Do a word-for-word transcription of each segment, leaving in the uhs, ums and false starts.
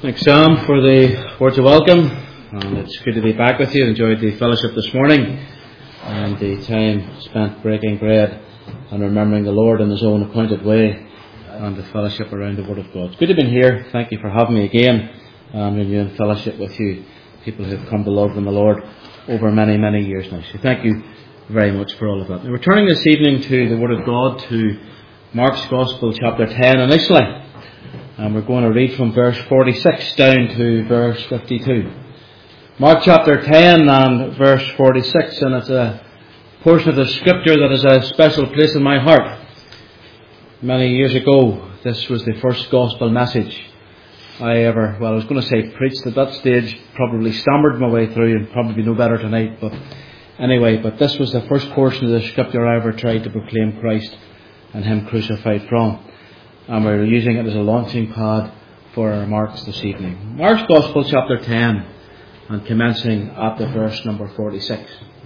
Thanks, Sam, for the words of welcome. And it's good to be back with you. Enjoyed the fellowship this morning and the time spent breaking bread and remembering the Lord in His own appointed way and the fellowship around the Word of God. It's good to be here. Thank you for having me again and renewing fellowship with you, people who have come to love in the Lord over many, many years now. So thank you very much for all of that. Now, we're turning this evening to the Word of God, to Mark's Gospel, chapter ten initially. And we're going to read from verse forty-six down to verse fifty-two. Mark chapter ten and verse forty-six, and it's a portion of the scripture that has a special place in my heart. Many years ago, this was the first gospel message I ever, well I was going to say preached at that stage, probably stammered my way through and probably no better tonight, but anyway, but this was the first portion of the scripture I ever tried to proclaim Christ and Him crucified from. And we're using it as a launching pad for our remarks this evening. Mark's Gospel, chapter ten, and commencing at the verse number forty-six.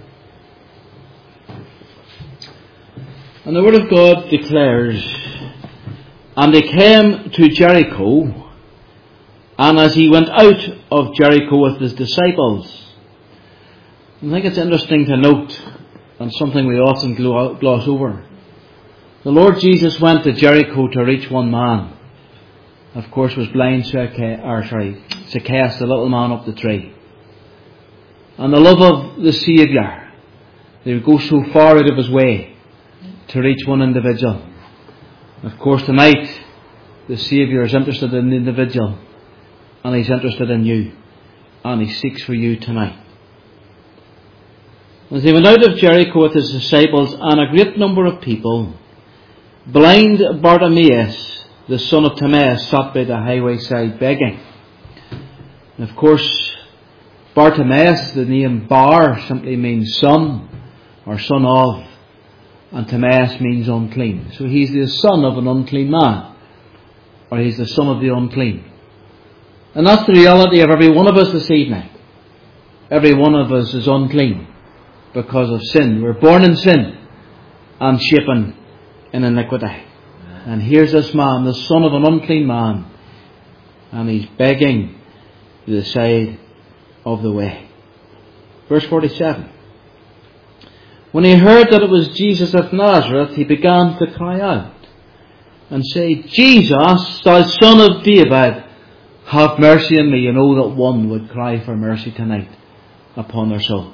And the Word of God declares, "And they came to Jericho, and as he went out of Jericho with his disciples." I think it's interesting to note, and something we often gloss over. The Lord Jesus went to Jericho to reach one man. Of course, was blind Zacchaeus, or sorry, Zacchaeus, the little man up the tree. And the love of the Saviour, He would go so far out of His way to reach one individual. Of course, tonight, the Saviour is interested in the individual, and He's interested in you, and He seeks for you tonight. As He went out of Jericho with His disciples and a great number of people, blind Bartimaeus, the son of Timaeus, sat by the highway side begging. And of course, Bartimaeus, the name Bar, simply means son, or son of, and Timaeus means unclean. So he's the son of an unclean man, or he's the son of the unclean. And that's the reality of every one of us this evening. Every one of us is unclean because of sin. We're born in sin and shapen in iniquity. And here's this man, the son of an unclean man, and he's begging to the side of the way. Verse forty-seven. When he heard that it was Jesus of Nazareth, he began to cry out and say, "Jesus, thou son of David, have mercy on me." You know that one would cry for mercy tonight upon their soul.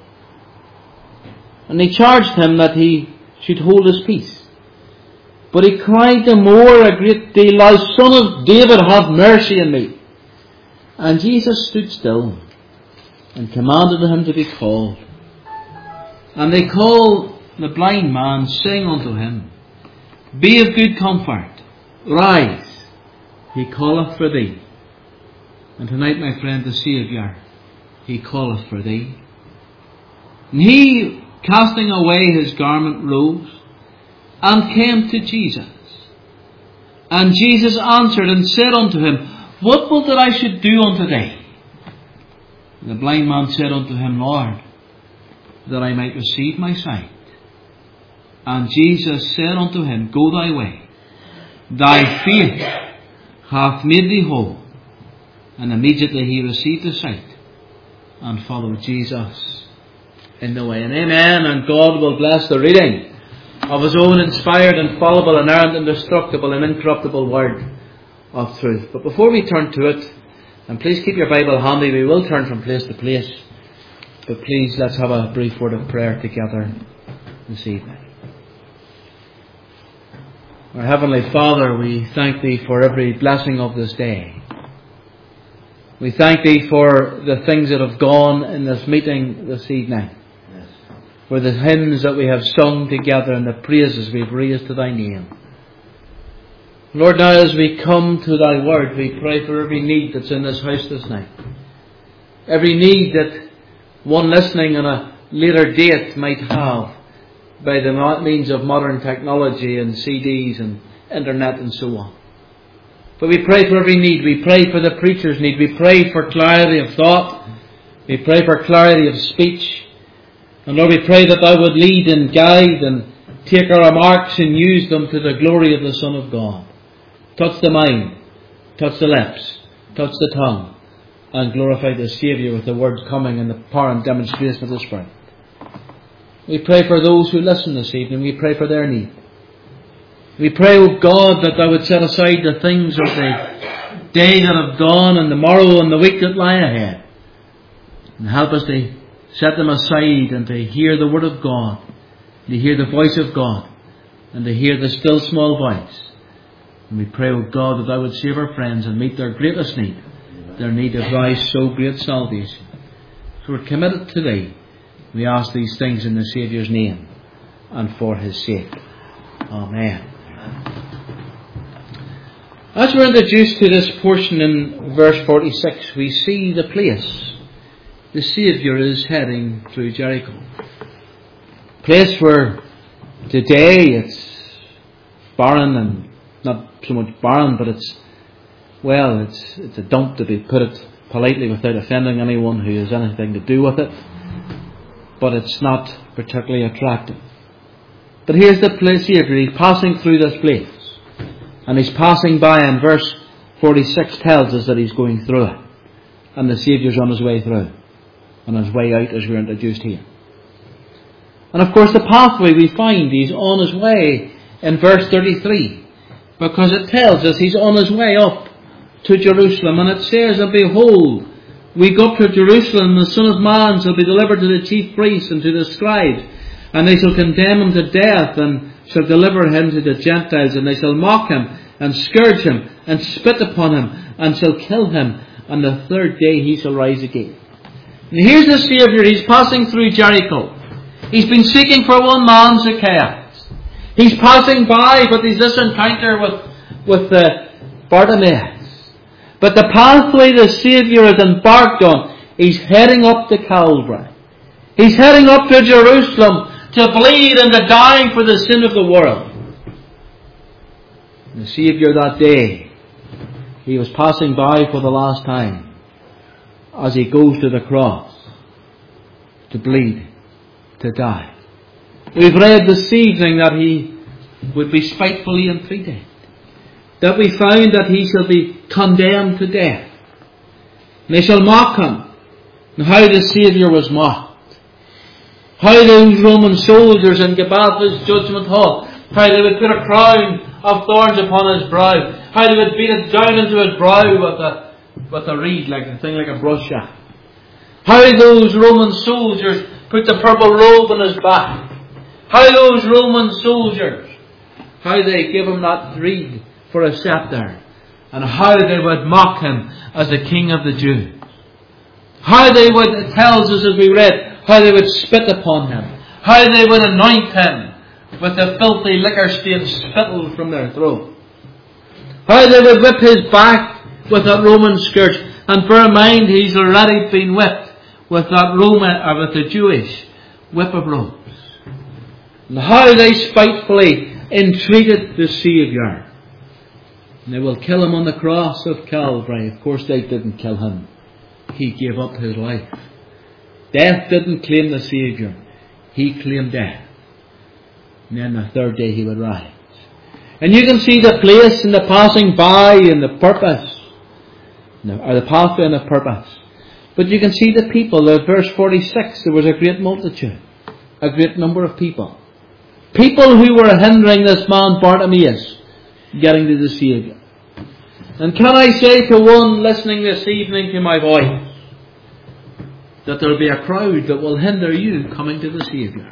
And he charged him that he should hold his peace. But he cried the more a great deal, "Thou son of David, have mercy on me." And Jesus stood still and commanded him to be called. And they called the blind man, saying unto him, "Be of good comfort, rise, he calleth for thee." And tonight, my friend, the Saviour, He calleth for thee. And he, casting away his garment, rose and came to Jesus. And Jesus answered and said unto him, "What wilt that I should do unto thee?" And the blind man said unto him, "Lord, that I might receive my sight." And Jesus said unto him, "Go thy way, thy faith hath made thee whole." And immediately he received the sight and followed Jesus in the way. And amen. And God will bless the reading of His own inspired, infallible, inerrant, indestructible and incorruptible word of truth. But before we turn to it, and please keep your Bible handy, we will turn from place to place, but please let's have a brief word of prayer together this evening. Our Heavenly Father, we thank Thee for every blessing of this day. We thank Thee for the things that have gone in this meeting this evening, for the hymns that we have sung together and the praises we've raised to Thy name. Lord, now as we come to Thy word, we pray for every need that's in this house this night. Every need that one listening on a later date might have by the means of modern technology and C Ds and internet and so on. But we pray for every need. We pray for the preacher's need. We pray for clarity of thought. We pray for clarity of speech. And Lord, we pray that Thou would lead and guide and take our remarks and use them to the glory of the Son of God. Touch the mind, touch the lips, touch the tongue, and glorify the Saviour with the Word coming and the power and demonstration of the Spirit. We pray for those who listen this evening. We pray for their need. We pray, O God, that Thou would set aside the things of the day that have gone and the morrow and the week that lie ahead, and help us to set them aside and to hear the Word of God, to hear the voice of God, and to hear the still small voice. And we pray, O God, that Thou would save our friends and meet their greatest need, their need of Thy so great salvation. So we're committed to Thee. We ask these things in the Saviour's name and for His sake. Amen. As we're introduced to this portion in verse forty-six, we see the place the Saviour is heading through Jericho. A place where today it's barren, and not so much barren, but it's, well, it's, it's a dump, to be put it politely without offending anyone who has anything to do with it. But it's not particularly attractive. But here's the place Saviour. He's passing through this place. And He's passing by, and verse forty-six tells us that He's going through it. And the Saviour's on His way through. On His way out, as we're introduced here. And of course the pathway we find, He's on His way in verse thirty-three. Because it tells us He's on His way up to Jerusalem. And it says, and behold, we go up to Jerusalem, and the Son of Man shall be delivered to the chief priests and to the scribes, and they shall condemn Him to death, and shall deliver Him to the Gentiles, and they shall mock Him, and scourge Him, and spit upon Him, and shall kill Him, and the third day He shall rise again. And here's the Saviour. He's passing through Jericho. He's been seeking for one man, Zacchaeus. He's passing by, but he's this encounter with, with uh, Bartimaeus. But the pathway the Saviour has embarked on, He's heading up to Calvary. He's heading up to Jerusalem to bleed and to die for the sin of the world. And the Saviour that day, He was passing by for the last time as He goes to the cross to bleed, to die. We've read this evening that He would be spitefully entreated, that we found that He shall be condemned to death. And they shall mock Him. And how the Saviour was mocked. How those Roman soldiers in Gabbatha's judgment hall, how they would put a crown of thorns upon His brow. How they would beat it down into His brow with a, with a reed, like a thing like a brush shaft. How those Roman soldiers put the purple robe on His back. How those Roman soldiers, how they give Him that reed for a scepter, and how they would mock Him as the King of the Jews. How they would, it tells us as we read, how they would spit upon Him, how they would anoint Him with the filthy liquor-stained spittle from their throat, how they would whip His back with that Roman scourge. And bear in mind, He's already been whipped with that Roman, or with the Jewish whip of ropes. And how they spitefully entreated the Saviour. And they will kill Him on the cross of Calvary. Of course they didn't kill Him. He gave up His life. Death didn't claim the Saviour. He claimed death. And then the third day He would rise. And you can see the place and the passing by and the purpose. Or the pathway and the purpose. But you can see the people. In verse forty-six, there was a great multitude. A great number of people. People who were hindering this man Bartimaeus getting to the Saviour. And can I say to one listening this evening to my voice, that there will be a crowd that will hinder you coming to the Saviour.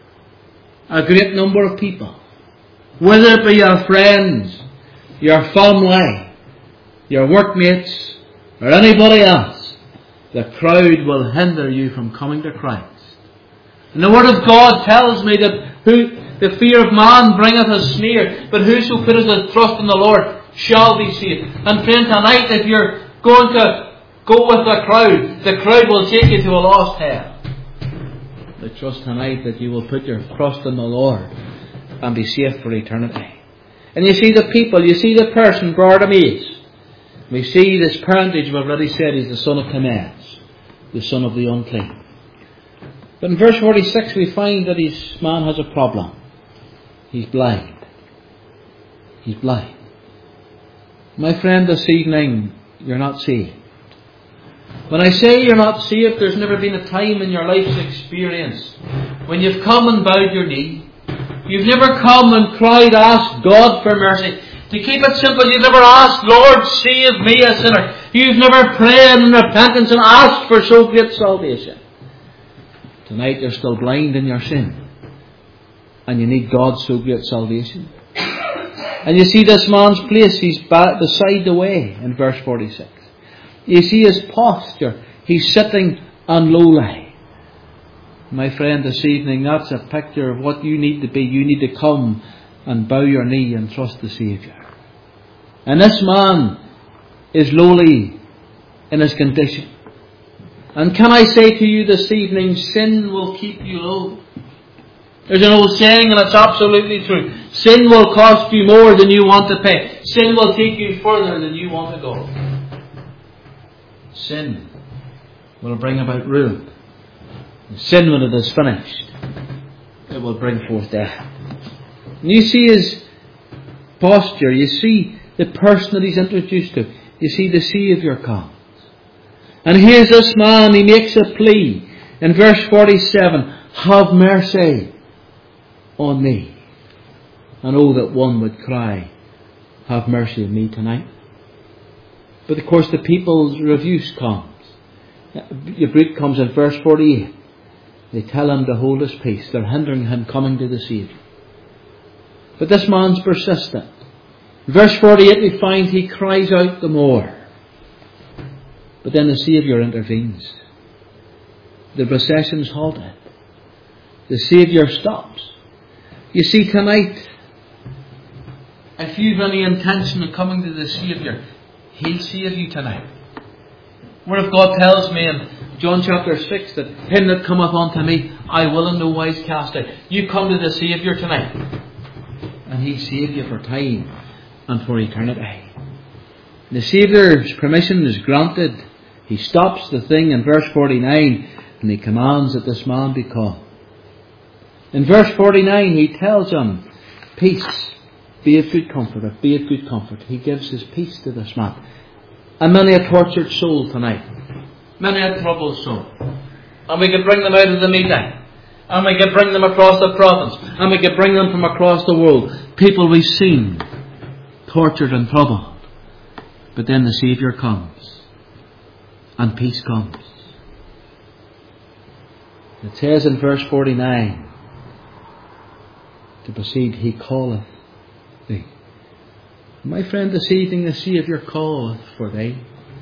A great number of people. Whether it be your friends, your family, your workmates, or anybody else, the crowd will hinder you from coming to Christ. And the Word of God tells me that who the fear of man bringeth a snare, but whoso putteth his trust in the Lord shall be saved. And friend, tonight if you're going to go with the crowd, the crowd will take you to a lost hell. But trust tonight that you will put your trust in the Lord and be safe for eternity. And you see the people, you see the person, Bartimaeus. We see this parentage, we've already said, he's the son of Timaeus, the son of the unclean. But in verse forty-six we find that this man has a problem. He's blind. He's blind. My friend, this evening, you're not saved. When I say you're not saved, there's never been a time in your life's experience when you've come and bowed your knee. You've never come and cried, asked God for mercy. To keep it simple, you've never asked, Lord, save me a sinner. You've never prayed in repentance and asked for so great salvation. Tonight you're still blind in your sin. And you need God's so great salvation. And you see this man's place, he's beside the way in verse forty-six. You see his posture. He's sitting on lowly. My friend, this evening, that's a picture of what you need to be. You need to come and bow your knee and trust the Saviour. And this man is lowly in his condition. And can I say to you this evening, sin will keep you low. There's an old saying, and it's absolutely true. Sin will cost you more than you want to pay. Sin will take you further than you want to go. Sin will bring about ruin. Sin, when it is finished, it will bring forth death. And you see his posture. You see the person that he's introduced to. You see the Saviour comes. And here's this man, he makes a plea. In verse forty-seven, have mercy on me. And oh, that one would cry, have mercy on me tonight. But of course the people's refuse comes. The brute comes in verse forty-eight. They tell him to hold his peace. They're hindering him coming to the Saviour. But this man's persistent. In verse forty-eight we find he cries out the more. But then the Saviour intervenes. The procession's halted. The Saviour stops. You see, tonight, if you've any intention of coming to the Saviour, He'll save you tonight. Word of God tells me in John chapter six that him that cometh unto me, I will in no wise cast out. You come to the Saviour tonight, and He'll save you for time and for eternity. The Saviour's permission is granted. He stops the thing in verse forty-nine, and He commands that this man be called. In verse forty-nine He tells him, peace, be of good comfort, be of good comfort. He gives His peace to this man. And many a tortured soul tonight, many a troubled soul, and we could bring them out of the meeting, and we could bring them across the province, and we could bring them from across the world. People we've seen tortured and troubled, but then the Saviour comes, and peace comes. It says in verse forty-nine, to proceed, He calleth thee. My friend, this evening the Saviour calleth for thee.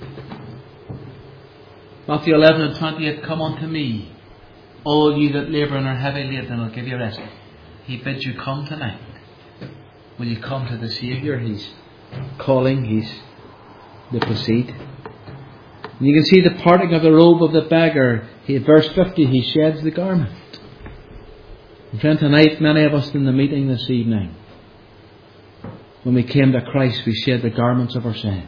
Matthew eleven and twenty-eight, come unto me, all ye that labour and are heavy laden, and I'll give you rest. He bids you come tonight. Will you come to the Saviour? He's calling, He's to proceed. And you can see the parting of the robe of the beggar. He, verse fifty, he sheds the garment. And friend, tonight, many of us in the meeting this evening, when we came to Christ, we shed the garments of our sin.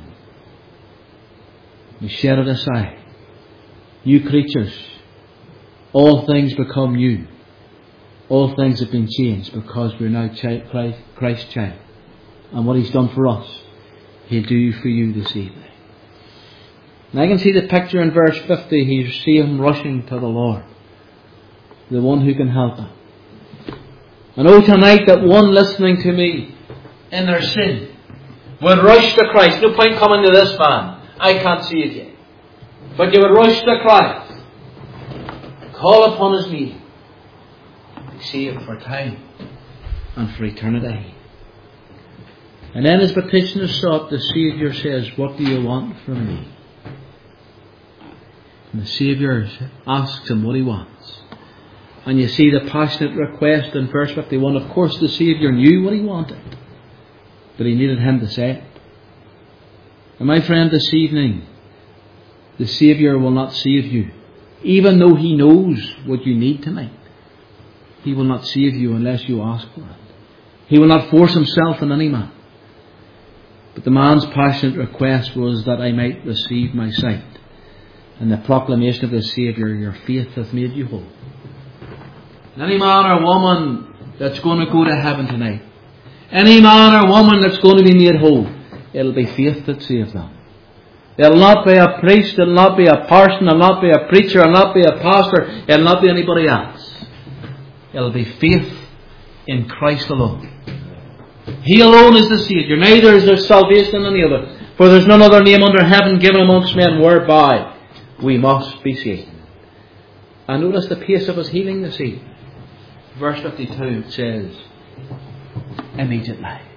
We shed it aside. New creatures. All things become new. All things have been changed because we're now Christ's child. And what He's done for us, He'll do for you this evening. And I can see the picture in verse fifty. You see him rushing to the Lord, the one who can help him. And oh, tonight that one listening to me in their sin would rush to Christ. No point coming to this man, I can't save you. But you would rush to Christ, call upon His name, be saved for time and for eternity. And then as petition is sought, the Saviour says, what do you want from me? And the Saviour asks him what he wants. And you see the passionate request in verse fifty-one. Of course the Saviour knew what he wanted, but he needed him to say it. And my friend, this evening, the Saviour will not save you. Even though He knows what you need tonight, He will not save you unless you ask for it. He will not force Himself on any man. But the man's passionate request was that I might receive my sight. And the proclamation of the Saviour, your faith hath made you whole. And any man or woman that's going to go to heaven tonight, any man or woman that's going to be made whole, it'll be faith that saves them. It'll not be a priest, it'll not be a parson, it'll not be a preacher, it'll not be a pastor, it'll not be anybody else. It'll be faith in Christ alone. He alone is the Saviour, neither is there salvation in any other. For there is none other name under heaven given amongst men whereby we must be saved. And notice the pace of His healing this evening. Verse fifty-two says, immediately.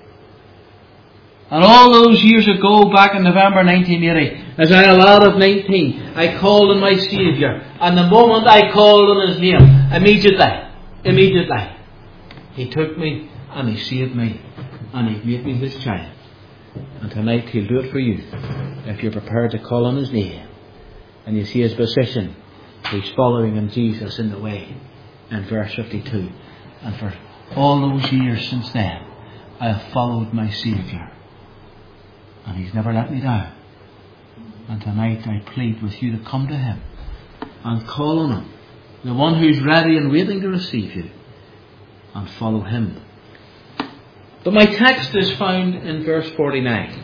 And all those years ago, back in November nineteen eighty, as I a lad of nineteen, I called on my Saviour. And the moment I called on His name, immediately, immediately, He took me and He saved me and He made me His child. And tonight He'll do it for you if you're prepared to call on His name. And you see His position. He's following in Jesus in the way. In verse fifty-two. And for all those years since then, I have followed my Saviour. And He's never let me down. And tonight I plead with you to come to Him and call on Him, the one who's ready and waiting to receive you, and follow Him. But my text is found in verse forty-nine.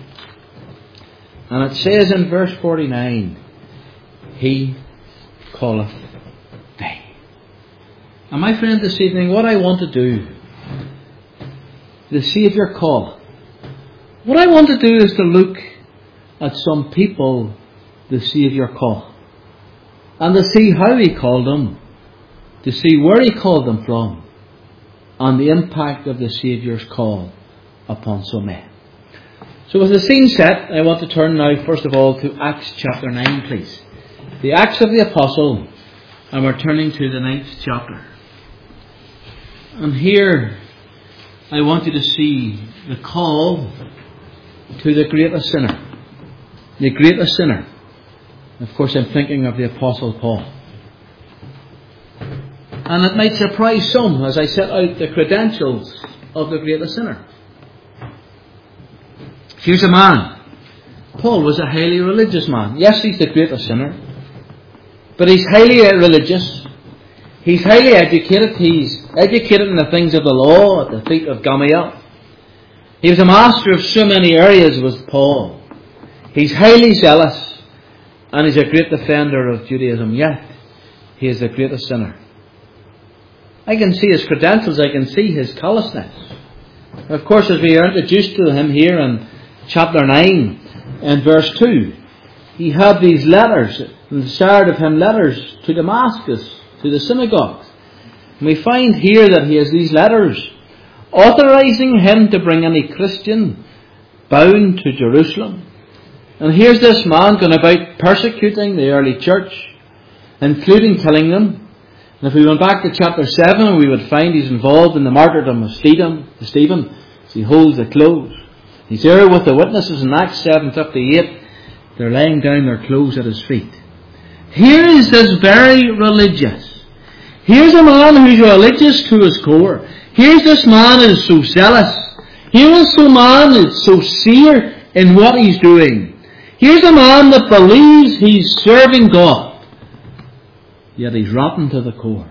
And it says in verse forty-nine, He calleth thee. And my friend, this evening, what I want to do, the Saviour call. What I want to do is to look at some people the Saviour called. And to see how He called them. To see where He called them from. And the impact of the Saviour's call upon some men. So with the scene set, I want to turn now first of all to Acts chapter nine, please. The Acts of the Apostle, and we're turning to the ninth chapter. And here I want you to see the call to the greatest sinner. The greatest sinner. Of course I'm thinking of the Apostle Paul. And it might surprise some as I set out the credentials of the greatest sinner. Here's a man. Paul was a highly religious man. Yes, he's the greatest sinner. But he's highly religious. He's highly educated. He's educated in the things of the law at the feet of Gamaliel. He was a master of so many areas, was Paul. He's highly zealous. And he's a great defender of Judaism. Yet, he is the greatest sinner. I can see his credentials. I can see his callousness. Of course, as we are introduced to him here in chapter nine and verse two, he had these letters, and desired of him letters to Damascus, to the synagogues. And we find here that he has these letters authorizing him to bring any Christian bound to Jerusalem. And here's this man going about persecuting the early church, including killing them. And if we went back to chapter seven, we would find he's involved in the martyrdom of Stephen. Stephen, as he holds the clothes. He's there with the witnesses in Acts seven fifty-eight. They're laying down their clothes at his feet. Here is this very religious. Here's a man who's religious to his core. Here's this man who is so zealous. Here is some man who is so sincere in what he's doing. Here's a man that believes he's serving God. Yet he's rotten to the core.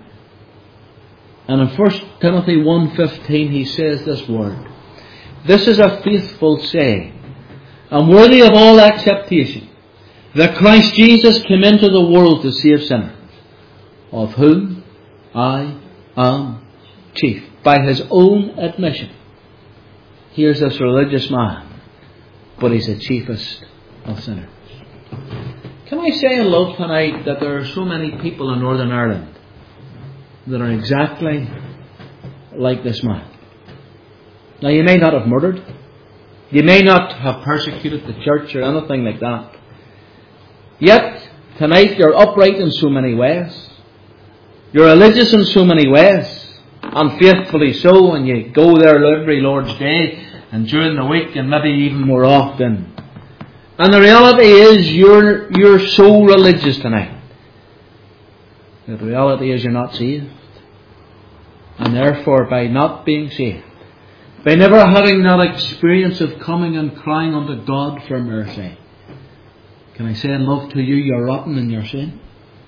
And in First Timothy one fifteen he says this word. This is a faithful saying, and worthy of all acceptation, that Christ Jesus came into the world to save sinners, of whom I am chief. By his own admission. Here's this religious man, but he's the chiefest of sinners. Can I say in love tonight that there are so many people in Northern Ireland that are exactly like this man? Now, you may not have murdered. You may not have persecuted the church or anything like that. Yet, tonight you're upright in so many ways. You're religious in so many ways. And faithfully so, and you go there every Lord's Day and during the week and maybe even more often. And the reality is you're, you're so religious tonight. The reality is you're not saved. And therefore, by not being saved, by never having that experience of coming and crying unto God for mercy, can I say in love to you, you're rotten in your sin?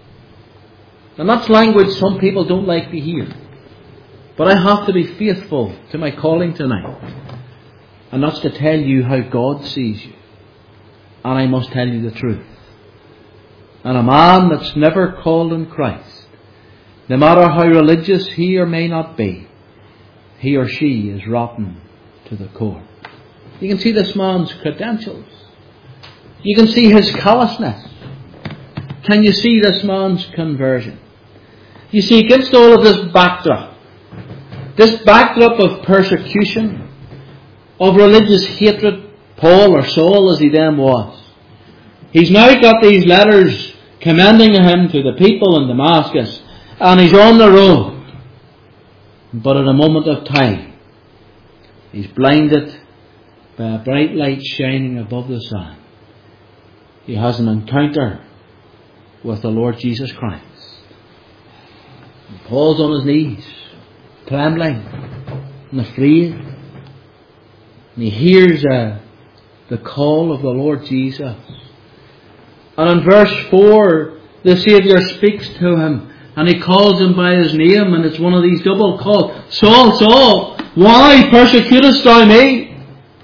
And that's language some people don't like to hear. But I have to be faithful to my calling tonight. And that's to tell you how God sees you. and I must tell you the truth. And a man that's never called on Christ, no matter how religious he or may not be, he or she is rotten to the core. You can see this man's credentials. You can see his callousness. Can you see this man's conversion? You see, against all of this backdrop, this backdrop of persecution, of religious hatred, Paul, or Saul as he then was, he's now got these letters commending him to the people in Damascus, and he's on the road. But at a moment of time, he's blinded by a bright light shining above the sun. He has an encounter with the Lord Jesus Christ. And Paul's on his knees, trembling and afraid. And he hears uh, the call of the Lord Jesus. And in verse four, the Saviour speaks to him, and he calls him by his name, and it's one of these double calls. Saul, Saul, why persecutest thou me?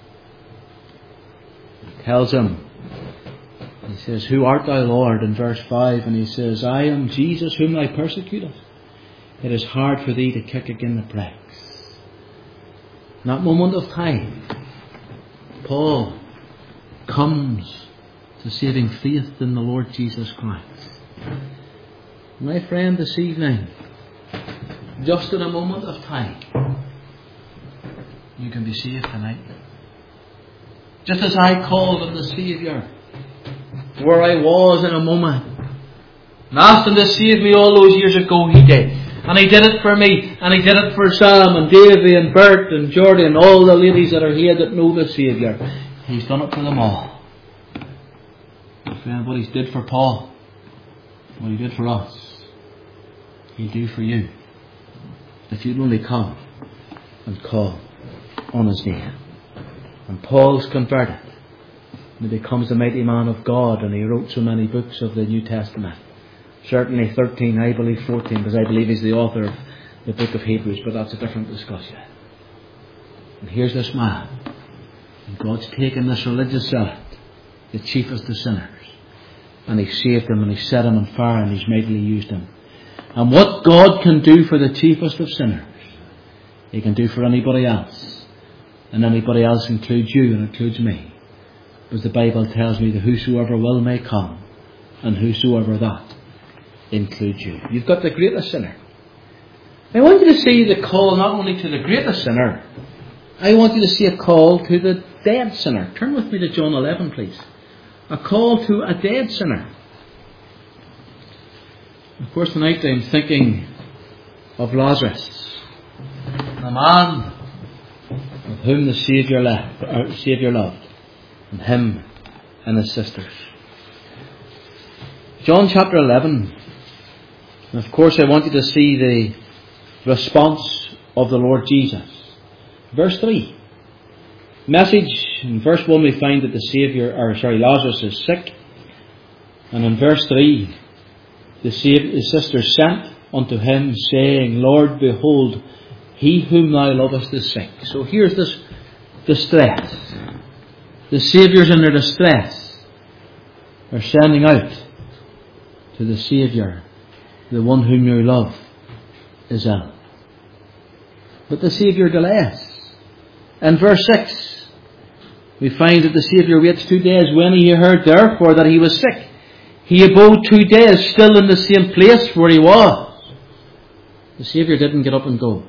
He tells him, he says, who art thou, Lord? In verse five, and he says, I am Jesus whom thou persecutest. It is hard for thee to kick again the pricks. In that moment of time, Paul comes to saving faith in the Lord Jesus Christ. My friend, this evening, just in a moment of time, you can be saved tonight. Just as I called on the Saviour, where I was in a moment, and asked Him to save me all those years ago, He did. And He did it for me, and He did it for Sam and Davy and Bert and Jordy and all the ladies that are here that know the Saviour. He's done it for them all. My friend, what He did for Paul, what He did for us, He'll do for you, if you'd only come and call on His name. And Paul's converted, and he becomes a mighty man of God, and he wrote so many books of the New Testament. Certainly thirteen, I believe fourteen, because I believe he's the author of the book of Hebrews, but that's a different discussion. And here's this man, and God's taken this religious zealot, the chiefest of sinners, and He saved him, and He set him on fire, and He's mightily used him. And what God can do for the chiefest of sinners, He can do for anybody else. And anybody else includes you and includes me. Because the Bible tells me that whosoever will may come, and whosoever that includes you. You've got the greatest sinner. I want you to see the call not only to the greatest sinner, I want you to see a call to the dead sinner. Turn with me to John eleven, please. A call to a dead sinner. Of course, tonight I'm thinking of Lazarus, the man of whom the Saviour left, or Saviour loved, and him and his sisters. John chapter eleven. And of course, I want you to see the response of the Lord Jesus. Verse three. Message in verse one, we find that the Saviour, or sorry, Lazarus is sick, and in verse three, the His sisters sent unto him, saying, Lord, behold, he whom thou lovest is sick. So here's this distress. The Saviour's in their distress. They're sending out to the Saviour, the one whom you love is ill. But the Saviour delays. In verse six, we find that the Saviour waits two days. When he heard therefore that he was sick, he abode two days still in the same place where he was. The Saviour didn't get up and go.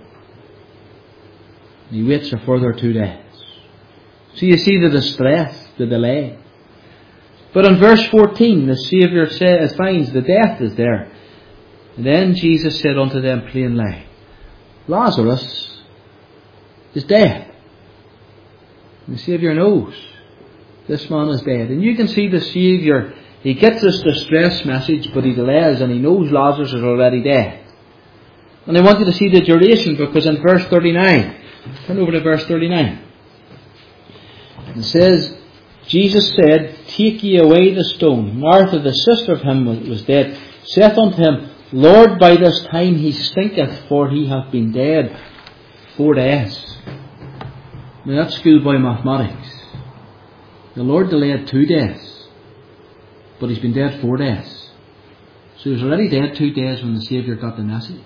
He waits a further two days. So you see the distress, the delay. But in verse fourteen, the Saviour says, finds the death is there. And then Jesus said unto them plainly, Lazarus is dead. And the Saviour knows this man is dead. And you can see the Saviour, He gets this distress message, but He delays, and He knows Lazarus is already dead. And I want you to see the duration, because in verse thirty-nine, turn over to verse thirty-nine. It says, Jesus said, Take ye away the stone. Martha, the sister of him was dead, saith unto him, Lord, by this time he stinketh, for he hath been dead four days. Now that's schoolboy mathematics. The Lord delayed two days. but he's been dead four days. So he was already dead two days when the Saviour got the message.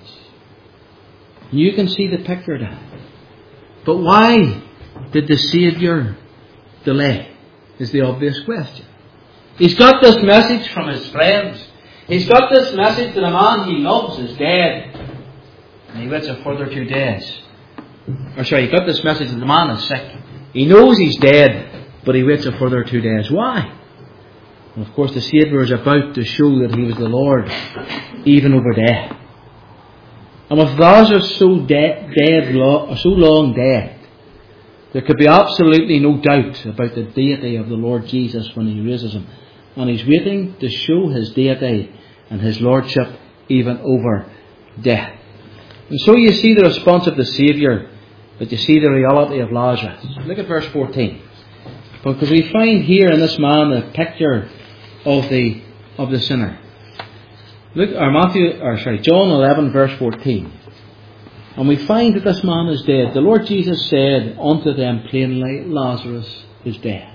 And you can see the picture of that. But why did the Saviour delay? Is the obvious question. He's got this message from his friends. He's got this message that a man he loves is dead. And he waits a further two days. Or sorry, he got this message that the man is sick. He knows he's dead, but he waits a further two days. Why? And of course the Saviour is about to show that he was the Lord, even over death. And with Lazarus so dead, dead, so long dead, there could be absolutely no doubt about the deity of the Lord Jesus when he raises him. And he's waiting to show his deity and his lordship even over death. And so you see the response of the Saviour, but you see the reality of Lazarus. Look at verse fourteen. Because we find here in this man a picture of the of the sinner. Look, or Matthew, or sorry, John eleven, verse fourteen. And we find that this man is dead. The Lord Jesus said unto them plainly, Lazarus is dead.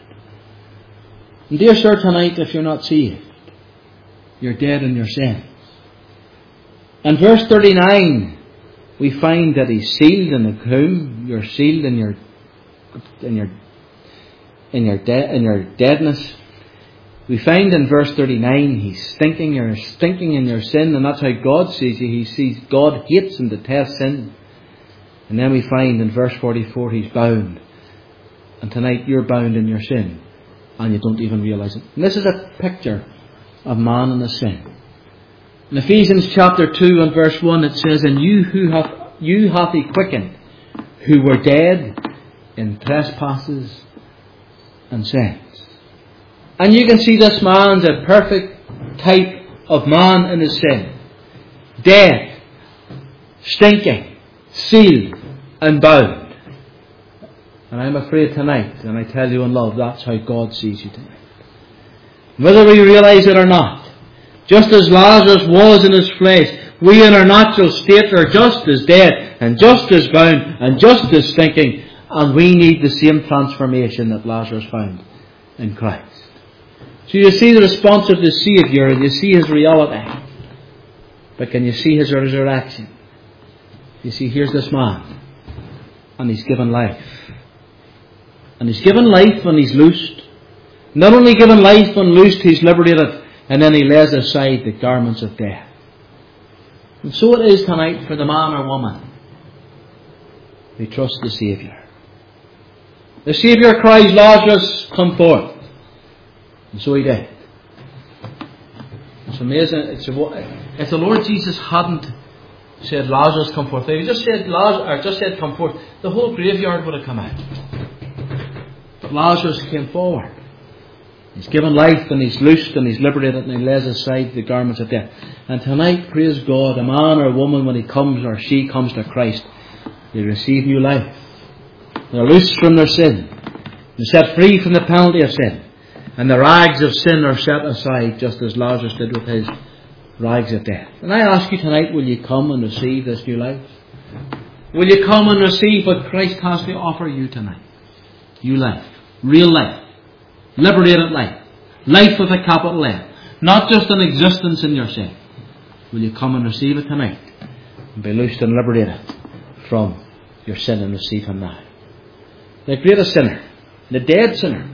And dear sir, tonight, if you're not saved, you're dead in your sins. And verse thirty-nine, we find that he's sealed in the tomb. You're sealed in your in your in your de- in your deadness. We find in verse thirty-nine, he's stinking, you're stinking in your sin, and that's how God sees you. He sees God hates and detests sin. And then we find in verse forty-four, he's bound. And tonight you're bound in your sin, and you don't even realise it. And this is a picture of man and his sin. In Ephesians chapter two and verse one, it says, And you who hath you hath he quickened, who were dead in trespasses and sins. And you can see this man's a perfect type of man in his sin. Dead, stinking, sealed and bound. And I'm afraid tonight, and I tell you in love, that's how God sees you tonight. Whether we realise it or not, just as Lazarus was in his flesh, we in our natural state are just as dead and just as bound and just as stinking, and we need the same transformation that Lazarus found in Christ. So you see the response of the Saviour, and you see his reality. But can you see his resurrection? You see, here's this man, and he's given life. And he's given life when he's loosed. Not only given life when loosed, he's liberated, and then he lays aside the garments of death. And so it is tonight for the man or woman who trusts the Saviour. The Saviour cries, Lazarus, come forth. And so he did. It's amazing. It's a, if the Lord Jesus hadn't said, Lazarus, come forth, if he just said, Lazarus, or just said, come forth, the whole graveyard would have come out. But Lazarus came forward. He's given life, and he's loosed, and he's liberated, and he lays aside the garments of death. And tonight, praise God, a man or a woman, when he comes or she comes to Christ, they receive new life. They're loosed from their sin. They're set free from the penalty of sin. And the rags of sin are set aside, just as Lazarus did with his rags of death. And I ask you tonight, will you come and receive this new life? Will you come and receive what Christ has to offer you tonight? New life. Real life. Liberated life. Life with a capital L. Not just an existence in your sin. Will you come and receive it tonight? And be loosed and liberated from your sin and receive Him now. The greatest sinner. The dead sinner.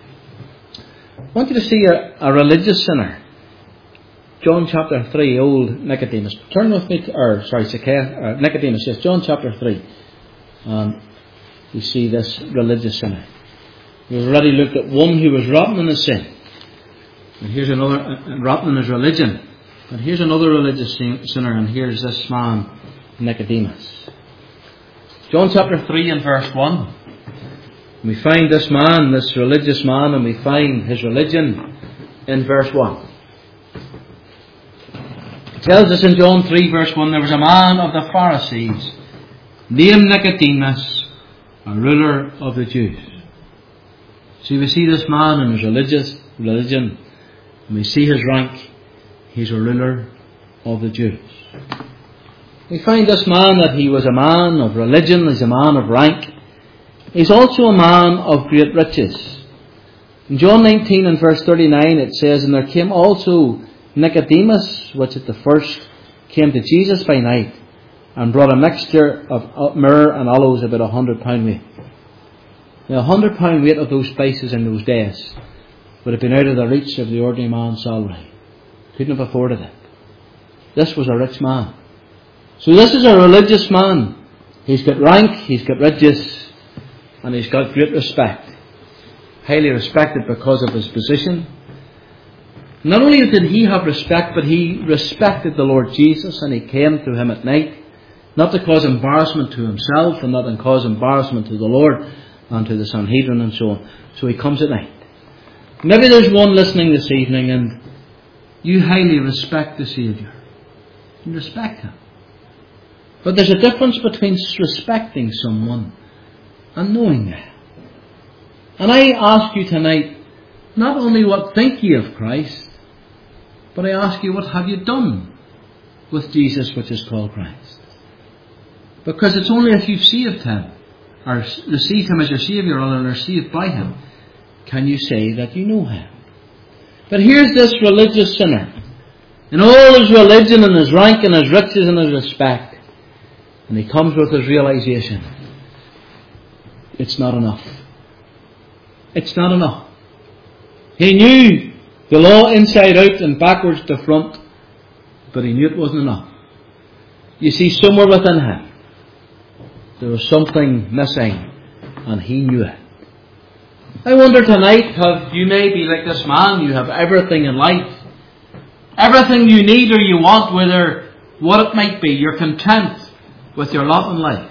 I want you to see a, a religious sinner. John chapter three, old Nicodemus. Turn with me to, or sorry, Zacchaeus, uh, Nicodemus, yes, John chapter three. Um, you see this religious sinner. We've already looked at one who was rotten in his sin. And here's another, uh, rotten in his religion. And here's another religious sinner, and here's this man, Nicodemus. John chapter three and verse one. We find this man, this religious man, and we find his religion in verse one. It tells us in John three verse one, there was a man of the Pharisees, named Nicodemus, a ruler of the Jews. So we see this man in his religious religion, and we see his rank. He's a ruler of the Jews. We find this man that he was a man of religion, he's a man of rank. He's also a man of great riches. In John nineteen and verse thirty-nine it says, "And there came also Nicodemus, which at the first came to Jesus by night, and brought a mixture of myrrh and aloes about a hundred pound weight." Now, a hundred pound weight of those spices in those days would have been out of the reach of the ordinary man's salary. Couldn't have afforded it. This was a rich man. So this is a religious man. He's got rank, he's got riches, and he's got great respect. Highly respected because of his position. Not only did he have respect, but he respected the Lord Jesus, and he came to him at night, not to cause embarrassment to himself and not to cause embarrassment to the Lord and to the Sanhedrin and so on. So he comes at night. Maybe there's one listening this evening and you highly respect the Saviour. You respect him. But there's a difference between respecting someone and knowing them. And I ask you tonight, not only what think ye of Christ, but I ask you, what have you done with Jesus, which is called Christ? Because it's only if you've saved him, or received him as your Saviour, or received by him, can you say that you know him. But here's this religious sinner, in all his religion and his rank and his riches and his respect, and he comes with his realization, it's not enough. It's not enough. He knew the law inside out and backwards to front, but he knew it wasn't enough. You see, somewhere within him there was something missing, and he knew it. I wonder tonight, have you may be like this man, you have everything in life, everything you need or you want, whether what it might be, you're content with your lot in life,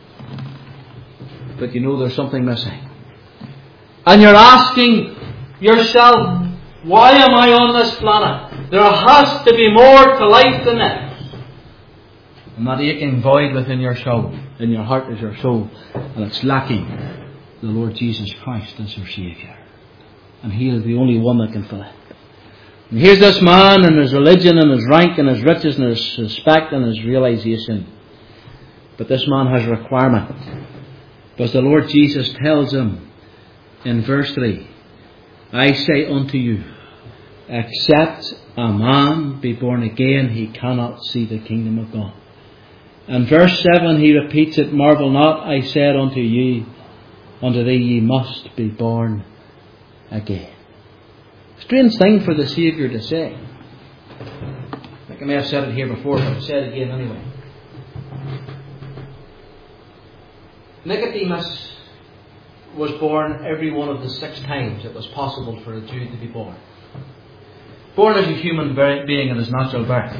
but you know there's something missing, and you're asking yourself, why am I on this planet? There has to be more to life than this. And that aching void within your soul, in your heart is your soul, and it's lacking the Lord Jesus Christ as your Saviour. And He is the only one that can fill it. And here's this man and his religion and his rank and his riches and his respect and his realization. But this man has a requirement. Because the Lord Jesus tells him in verse three, I say unto you, except a man be born again, he cannot see the kingdom of God. And verse seven he repeats it, marvel not, I said unto ye, unto thee ye must be born again. Strange thing for the Saviour to say. I think I may have said it here before, but I'll say it again anyway. Nicodemus was born every one of the six times it was possible for a Jew to be born. Born as a human being in his natural birth.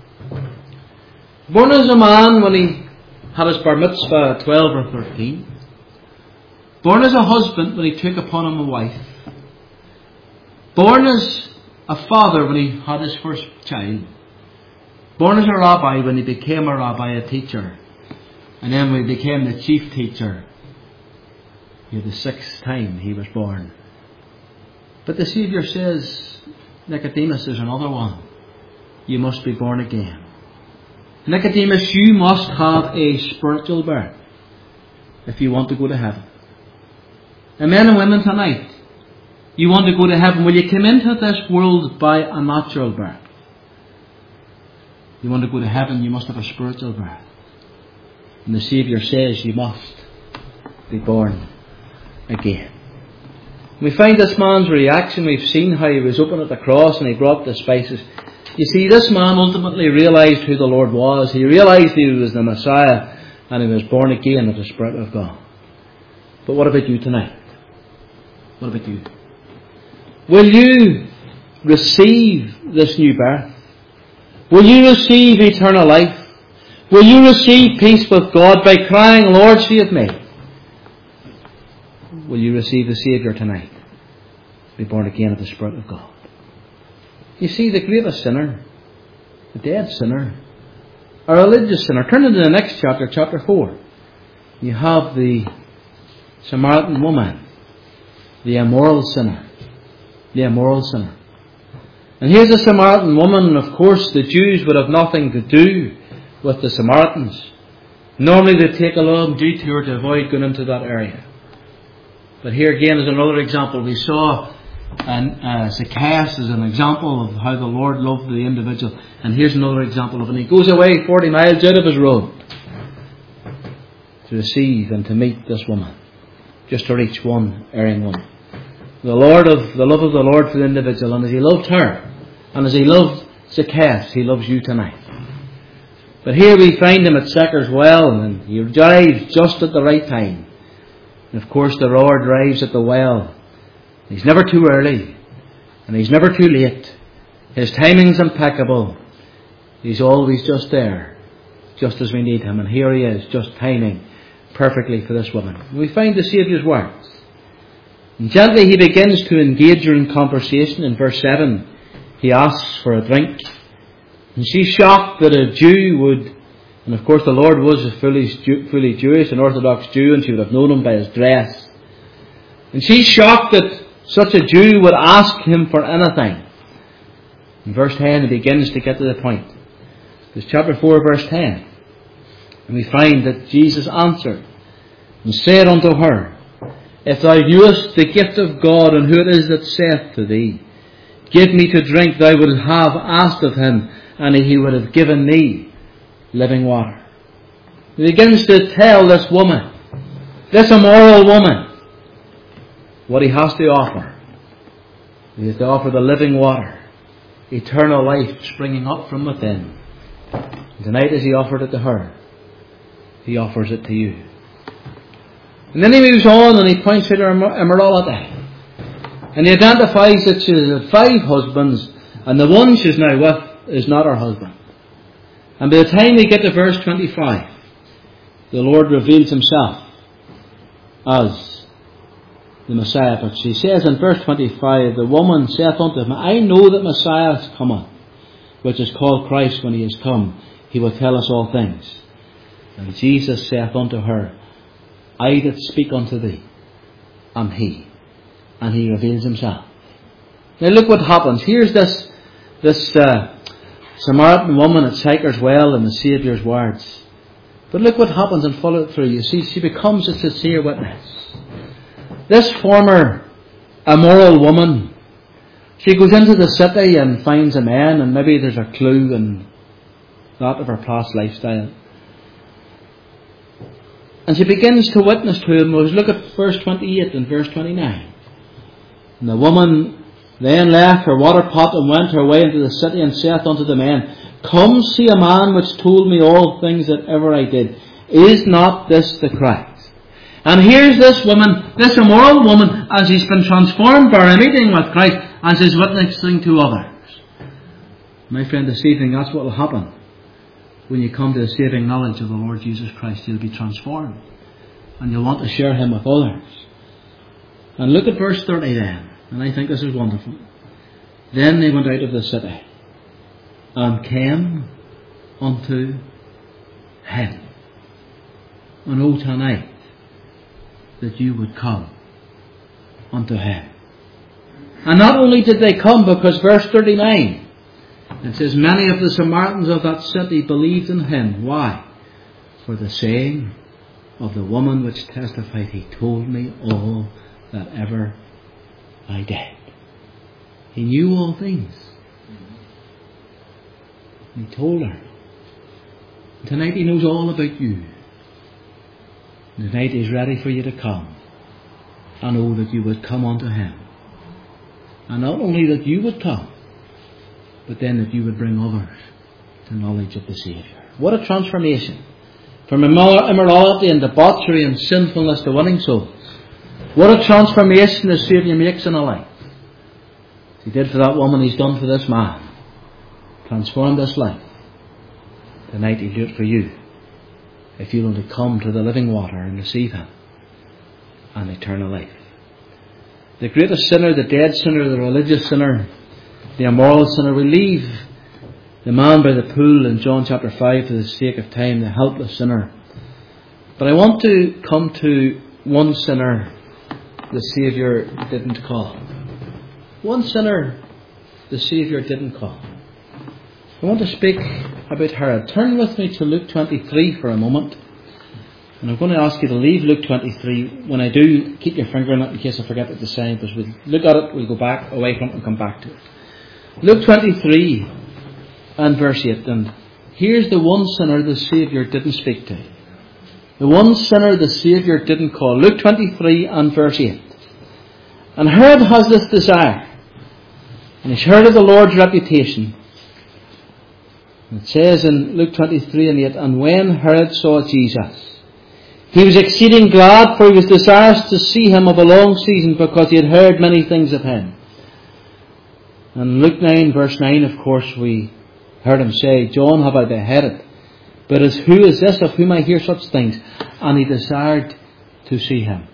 Born as a man when he had his bar mitzvah at twelve or thirteen. Born as a husband when he took upon him a wife. Born as a father when he had his first child. Born as a rabbi when he became a rabbi, a teacher. And then when he became the chief teacher, the sixth time he was born. But the Saviour says, Nicodemus, there's another one. You must be born again. Nicodemus, you must have a spiritual birth if you want to go to heaven. And men and women tonight, you want to go to heaven. Will you come into this world by a natural birth? You want to go to heaven, you must have a spiritual birth. And the Saviour says you must be born again. We find this man's reaction. We've seen how he was open at the cross and he brought the spices. You see, this man ultimately realised who the Lord was. He realised he was the Messiah and he was born again of the Spirit of God. But what about you tonight? What about you? Will you receive this new birth? Will you receive eternal life? Will you receive peace with God by crying, Lord, save me? Will you receive the Saviour tonight? Be born again of the Spirit of God. You see, the greatest sinner, the dead sinner, a religious sinner. Turn into the next chapter, chapter four. You have the Samaritan woman, the immoral sinner. The immoral sinner. And here's the Samaritan woman, and of course the Jews would have nothing to do with the Samaritans. Normally they take a long detour to avoid going into that area. But here again is another example. We saw And uh, Zacchaeus is an example of how the Lord loved the individual. And here's another example of it. He goes away forty miles out of his road to receive and to meet this woman, just to reach one erring woman. The Lord of the love of the Lord for the individual, and as He loved her, and as He loved Zacchaeus, He loves you tonight. But here we find Him at Sychar's Well, and He arrives just at the right time. And of course the Lord arrives at the well. He's never too early, and He's never too late. His timing's impeccable. He's always just there, just as we need Him. And here He is, just timing perfectly for this woman. We find the Saviour's words. And gently He begins to engage her in conversation. In verse seven, He asks for a drink. And she's shocked that a Jew would, and of course the Lord was a fully, fully Jewish, an Orthodox Jew, and she would have known Him by His dress. And she's shocked that such a Jew would ask Him for anything. In verse ten, He begins to get to the point. It's chapter four, verse ten. And we find that Jesus answered and said unto her, If thou knewest the gift of God, and who it is that saith to thee, Give me to drink, thou wouldst have asked of Him, and He would have given thee living water. He begins to tell this woman, this immoral woman, what He has to offer. He has to offer the living water, eternal life springing up from within. And tonight, as He offered it to her, He offers it to you. And then He moves on and He points out her immorality. And He identifies that she has had five husbands, and the one she's now with is not her husband. And by the time we get to verse twenty-five, the Lord reveals Himself as the Messiah. But she says in verse twenty-five, The woman saith unto Him, I know that Messiah is coming, which is called Christ. When He is come, He will tell us all things. And Jesus saith unto her, I that speak unto thee am He. And He reveals Himself. Now look what happens. Here's this this uh, Samaritan woman at Sychar's Well in the Saviour's words. But look what happens and follow it through. You see, she becomes a sincere witness. This former immoral woman, she goes into the city and finds a man, and maybe there's a clue in that of her past lifestyle. And she begins to witness to him. We'll look at verse twenty-eight and verse twenty-nine. And the woman then left her water pot and went her way into the city, and saith unto the men, Come see a man which told me all things that ever I did. Is not this the Christ? And here's this woman, this immoral woman, as she's been transformed by a meeting with Christ, and she's witnessing to others. My friend, this evening, that's what will happen. When you come to the saving knowledge of the Lord Jesus Christ, you'll be transformed. And you'll want to share Him with others. And look at verse thirty then. And I think this is wonderful. Then they went out of the city, and came unto Him. And oh, tonight, that you would come unto Him. And not only did they come, because verse thirty-nine, it says, Many of the Samaritans of that city believed in Him. Why? For the saying of the woman which testified, He told me all that ever I did. He knew all things. He told her. Tonight He knows all about you. Tonight He's ready for you to come. And oh, that you would come unto Him. And not only that you would come, but then that you would bring others to knowledge of the Saviour. What a transformation. From immorality and debauchery and sinfulness to winning souls. What a transformation the Saviour makes in a life. He did for that woman, He's done for this man. Transformed this life. Tonight He'll do it for you, if you want to come to the living water and receive Him and eternal life. The greatest sinner, the dead sinner, the religious sinner, the immoral sinner, we leave the man by the pool in John chapter five for the sake of time, the helpless sinner. But I want to come to one sinner the Saviour didn't call. One sinner the Saviour didn't call. I want to speak about her. Turn with me to Luke twenty-three for a moment. And I'm going to ask you to leave Luke twenty-three. When I do, keep your finger on it in case I forget it to say, because we'll look at it, we'll go back away from it and come back to it. Luke twenty-three and verse eight. And here's the one sinner the Saviour didn't speak to. The one sinner the Saviour didn't call. Luke twenty-three and verse eight. And Herod has this desire. And he's heard of the Lord's reputation. It says in Luke twenty-three and eight, and when Herod saw Jesus, he was exceeding glad, for he was desirous to see him of a long season, because he had heard many things of him. And Luke nine verse nine, of course, we heard him say, John have I beheaded, but as who is this of whom I hear such things? And he desired to see him.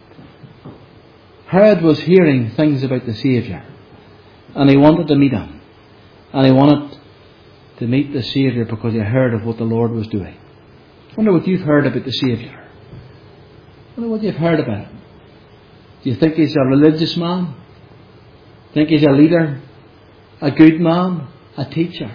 Herod was hearing things about the Saviour, and he wanted to meet him. And he wanted to meet the Saviour because he heard of what the Lord was doing. I wonder what you've heard about the Saviour. I wonder what you've heard about him. Do you think he's a religious man? Think he's a leader? A good man? A teacher?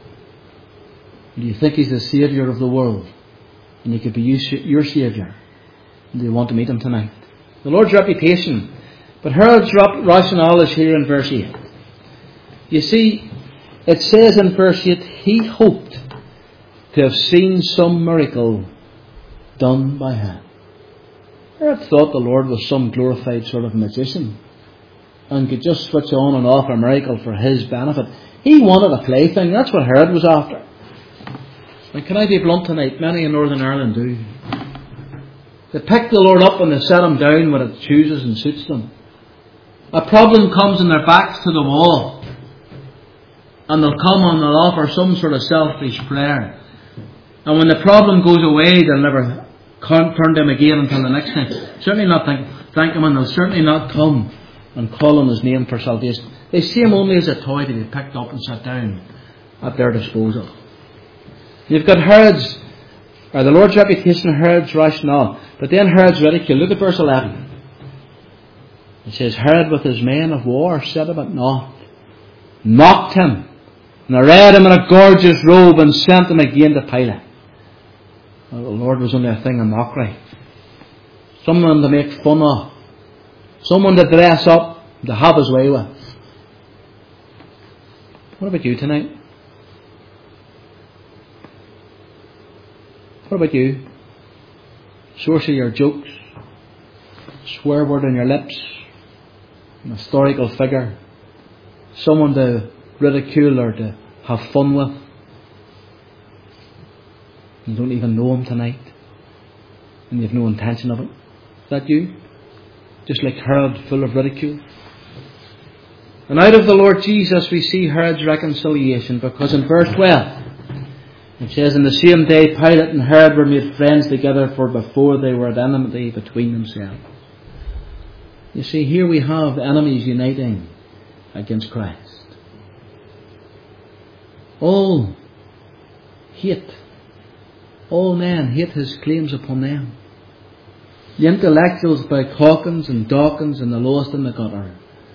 Do you think he's the Saviour of the world? And he could be your Saviour? And do you want to meet him tonight? The Lord's reputation. But Herod's rationale is here in verse eight. You see, it says in verse eight, he hoped to have seen some miracle done by him. Herod thought the Lord was some glorified sort of magician and could just switch on and off a miracle for his benefit. He wanted a plaything. That's what Herod was after. And can I be blunt tonight? Many in Northern Ireland do. They pick the Lord up and they set him down when it chooses and suits them. A problem comes and their backs to the wall, and they'll come and they'll offer some sort of selfish prayer. And when the problem goes away, they'll never turn to him again until the next time. Certainly not thank, thank him, and they'll certainly not come and call on his name for salvation. They see him only as a toy to be picked up and set down at their disposal. You've got Herod's, or the Lord's reputation, Herod's rationale. But then Herod's ridicule. Look at verse eleven. It says, Herod with his men of war set him at naught, mocked him, and arrayed him in a gorgeous robe, and sent him again to Pilate. Well, the Lord was only a thing of mockery. Someone to make fun of. Someone to dress up, to have his way with. What about you tonight? What about you? Source of your jokes, swear word on your lips, an historical figure, someone to ridicule or to have fun with. You don't even know him tonight, and you have no intention of it. Is that you? Just like Herod, full of ridicule. And out of the Lord Jesus we see Herod's reconciliation, because in verse twelve it says, in the same day Pilate and Herod were made friends together, for before they were at enmity between themselves. You see, here we have enemies uniting against Christ. All hate, all men hate his claims upon them. The intellectuals by Hawkins and Dawkins and the lowest in the gutter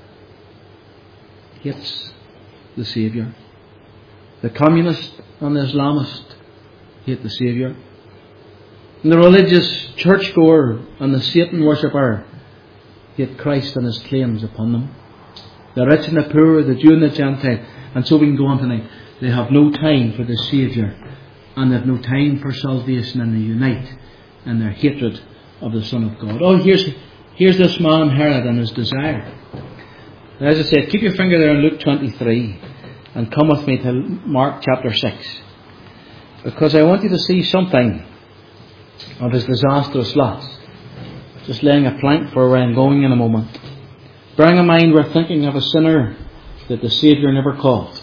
hates the Saviour. The communist and the Islamist hate the Saviour. And the religious churchgoer and the Satan worshipper hate Christ and his claims upon them. The rich and the poor, the Jew and the Gentile. And so we can go on tonight. They have no time for the Saviour, and they have no time for salvation, and they unite in their hatred of the Son of God. Oh, here's here's this man Herod and his desire. Now, as I said, keep your finger there in Luke twenty-three and come with me to Mark chapter six, because I want you to see something of his disastrous loss. Just laying a plank for where I'm going in a moment. Bearing in mind we're thinking of a sinner that the Saviour never called.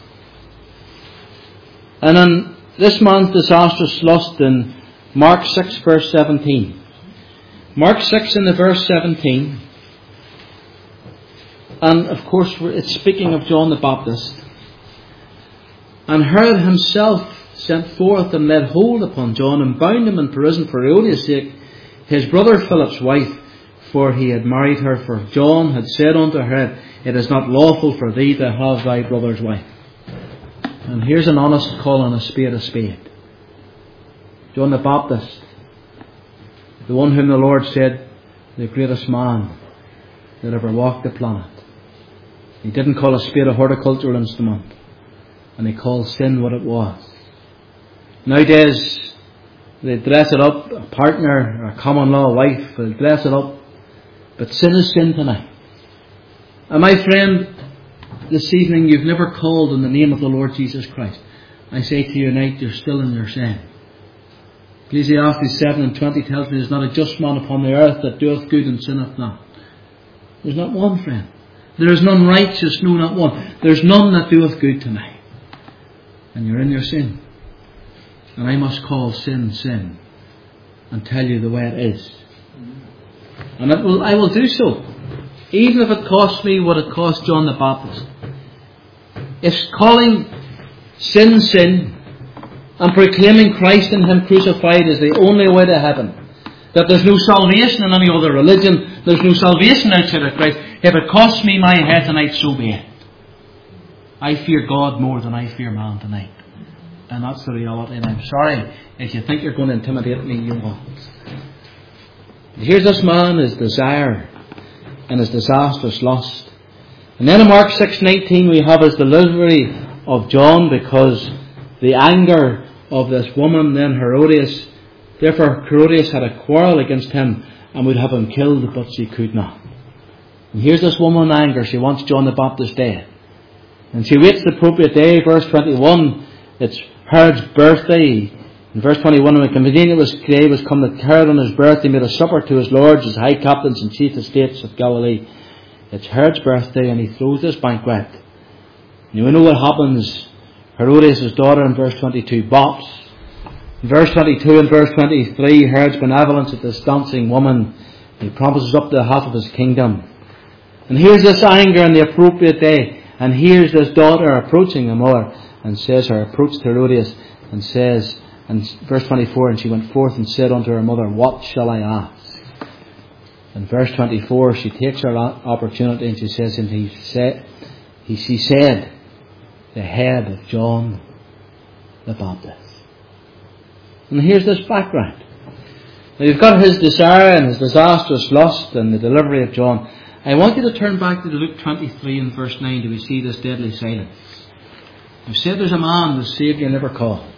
And in this man's disastrous lust in Mark six verse seventeen. Mark six in the verse seventeen. And of course it's speaking of John the Baptist. And Herod himself sent forth and laid hold upon John and bound him in prison for Herodias' sake, his brother Philip's wife, for he had married her. For John had said unto Herod, it is not lawful for thee to have thy brother's wife. And here's an honest calling a spade a spade. John the Baptist The one whom the Lord said, the greatest man that ever walked the planet. He didn't call a spade a horticultural instrument. And he called sin what it was. Nowadays, they dress it up, a partner, or a common law wife, will dress it up. But sin is sin tonight. And my friend, this evening you've never called on the name of the Lord Jesus Christ. I say to you tonight, you're still in your sin. Ecclesiastes seven and twenty tells me there's not a just man upon the earth that doeth good and sinneth not. There's not one, friend. There is none righteous, no, not one. There's none that doeth good tonight. And you're in your sin. And I must call sin, sin. And tell you the way it is. And it will, I will do so. Even if it costs me what it cost John the Baptist. If calling sin, sin, and proclaiming Christ and Him crucified is the only way to heaven, that there's no salvation in any other religion, there's no salvation outside of Christ, if it costs me my head tonight, so be it. I fear God more than I fear man tonight. And that's the reality. And I'm sorry if you think you're going to intimidate me, you won't. Here's this man, his desire and his disastrous lust. And then in Mark six nineteen we have his delivery of John, because the anger of this woman, then Herodias, therefore Herodias had a quarrel against him and would have him killed, but she could not. And here's this woman in anger. She wants John the Baptist dead. And she waits the appropriate day. Verse twenty-one, it's Herod's birthday. In verse twenty-one, when convenient was day was come that Herod on his birthday made a supper to his lords, his high captains and chief estates of Galilee. It's Herod's birthday and he throws this banquet. And you know what happens. Herodias' daughter in verse twenty-two bops. In verse twenty-two and verse twenty-three, Herod's benevolence at this dancing woman. He promises up the half of his kingdom. And here's this anger on the appropriate day. And here's this daughter approaching the mother and says her, approached Herodias and says, and verse twenty-four, and she went forth and said unto her mother, what shall I ask? In verse twenty-four, she takes her opportunity and she says, and he said, he, she said, the head of John the Baptist. And here's this background. Now you've got his desire and his disastrous lust and the delivery of John. I want you to turn back to Luke twenty-three and verse nine till we see this deadly silence. You said there's a man the Saviour never called.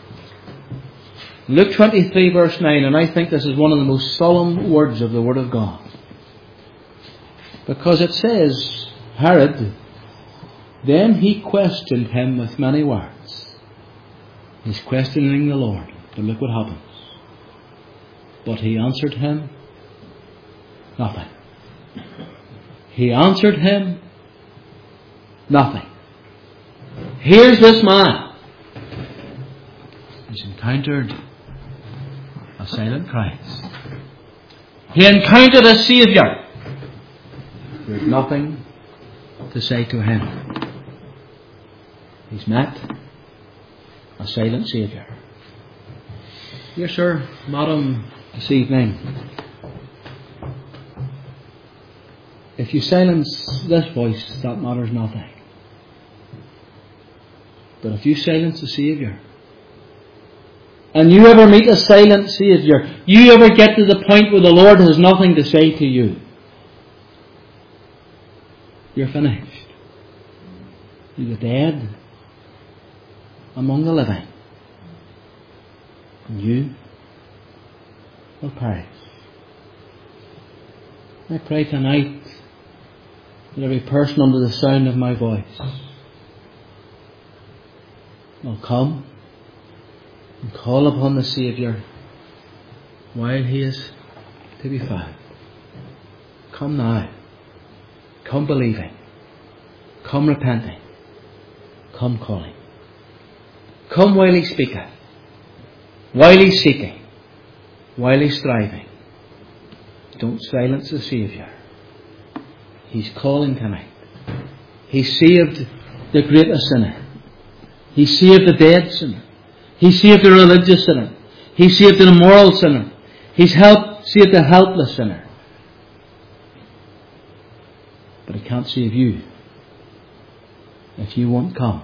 Luke twenty-three verse nine, and I think this is one of the most solemn words of the Word of God. Because it says, Herod, then he questioned him with many words. He's questioning the Lord. But look what happens. But he answered him nothing. He answered him nothing. Here's this man. He's encountered a silent Christ. He encountered a Saviour. There's nothing to say to him. He's met a silent Saviour. Yes, sir, madam, this evening. If you silence this voice, that matters nothing. But if you silence the Saviour, and you ever meet a silent Saviour, you ever get to the point where the Lord has nothing to say to you, you're finished. You're the dead among the living. And you will perish. I pray tonight that every person under the sound of my voice will come and call upon the Saviour while He is to be found. Come now. Come believing. Come repenting. Come calling. Come while He speaketh. While He's seeking. While He's striving. Don't silence the Saviour. He's calling tonight. He saved the greatest sinner. He saved the dead sinner. He saved the religious sinner. He saved the immoral sinner. He's helped, saved the helpless sinner. But He can't save you if you won't come.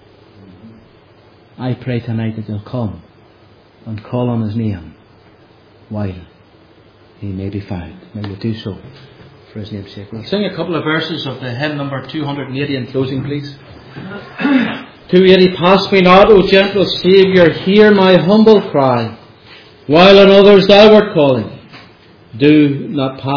I pray tonight that you'll come and call on His name while he may be found. May you do so for his name's sake. We'll sing a couple of verses of the hymn number two hundred eighty in closing, please. two eighty, pass me not, O gentle Saviour, hear my humble cry. While on others thou art calling, do not pass